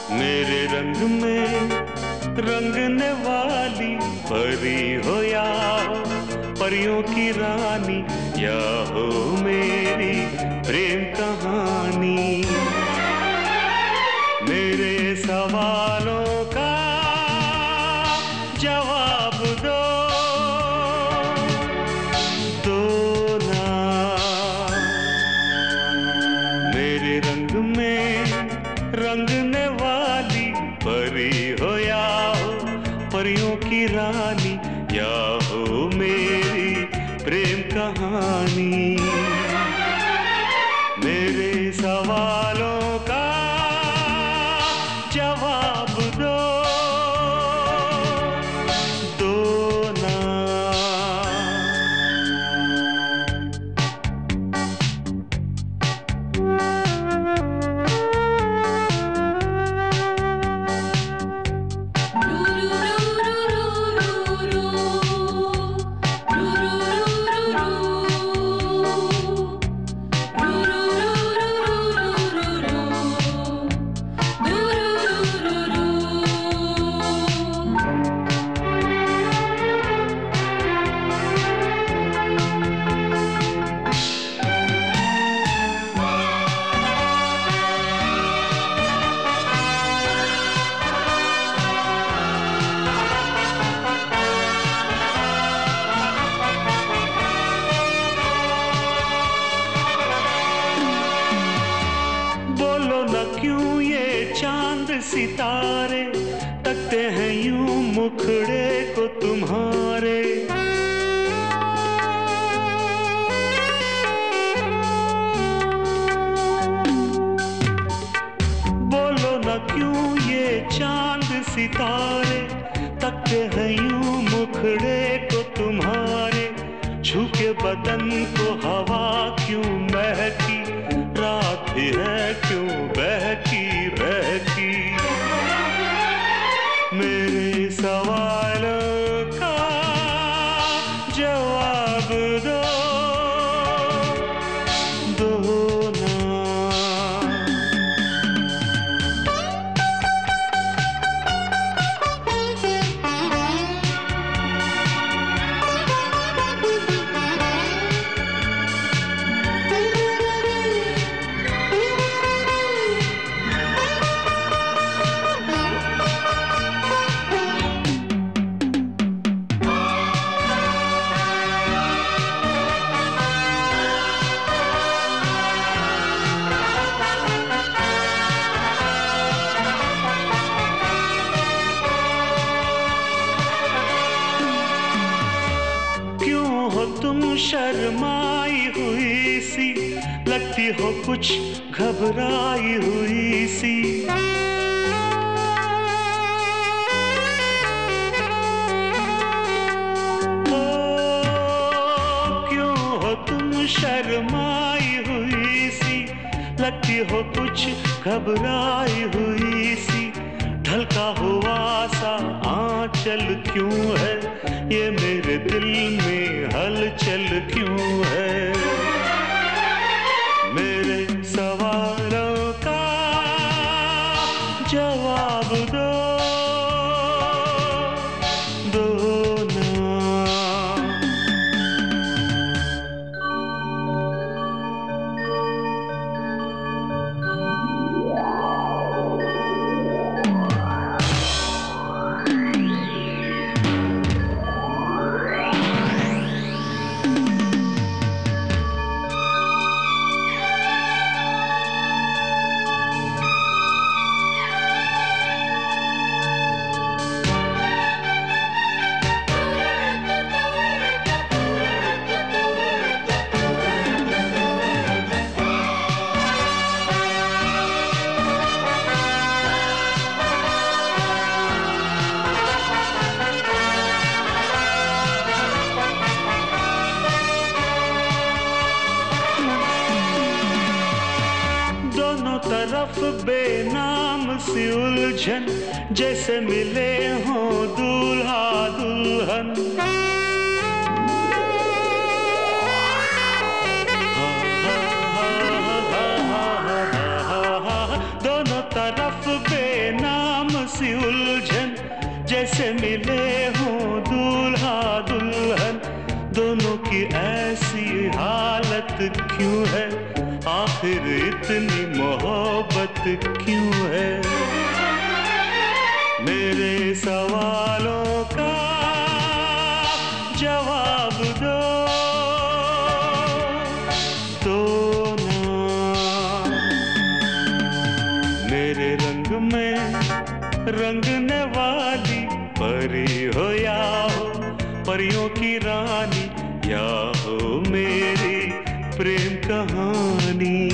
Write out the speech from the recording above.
मेरे रंग में रंगने वाली परी हो या हो परियों की रानी, या हो मेरी प्रेम कहानी। मेरे सवालों का जवाब दो, दो ना। मेरे रंग में रंगने वाली परी हो या हो परियों की रानी, या हो मेरी प्रेम कहानी। मेरे सवालों का जवाब दो, दो ना। बोलो न क्यों ये चांद सितारे तकते हैं यूं मुखड़े को तुम्हारे। बोलो न क्यों ये चांद सितारे तकते हैं यूं मुखड़े को तुम्हारे। छू के बदन को हवा क्यों महकी, रात भी है क्यों बहकी बहकी। मेरे सवालों का जवाब दो, दो ना। हो तुम शर्माई हुई सी, लगती हो कुछ घबराई हुई सी। ओ क्यों हो तुम शर्माई हुई सी, लगती हो कुछ घबराई हुई सी। ढलका हुआ सा आंचल क्यों है, ये मेरे दिल में हलचल क्यों है। मेरे सवालों का जवाब दो, दो ना। तरफ बेनाम सी उलझन, जैसे मिले हों दूल्हा दुल्हन। दोनों तरफ बेनाम सी उलझन, जैसे मिले हों दूल्हा दुल्हन। दोनों की ऐसी हालत क्यों है, आखिर इतनी मोहब्बत क्यों है? मेरे सवालों का जवाब दो ना। मेरे रंग में रंगने वाली परी हो या हो परियों की रानी, या हो मेरी प्रेम कहानी।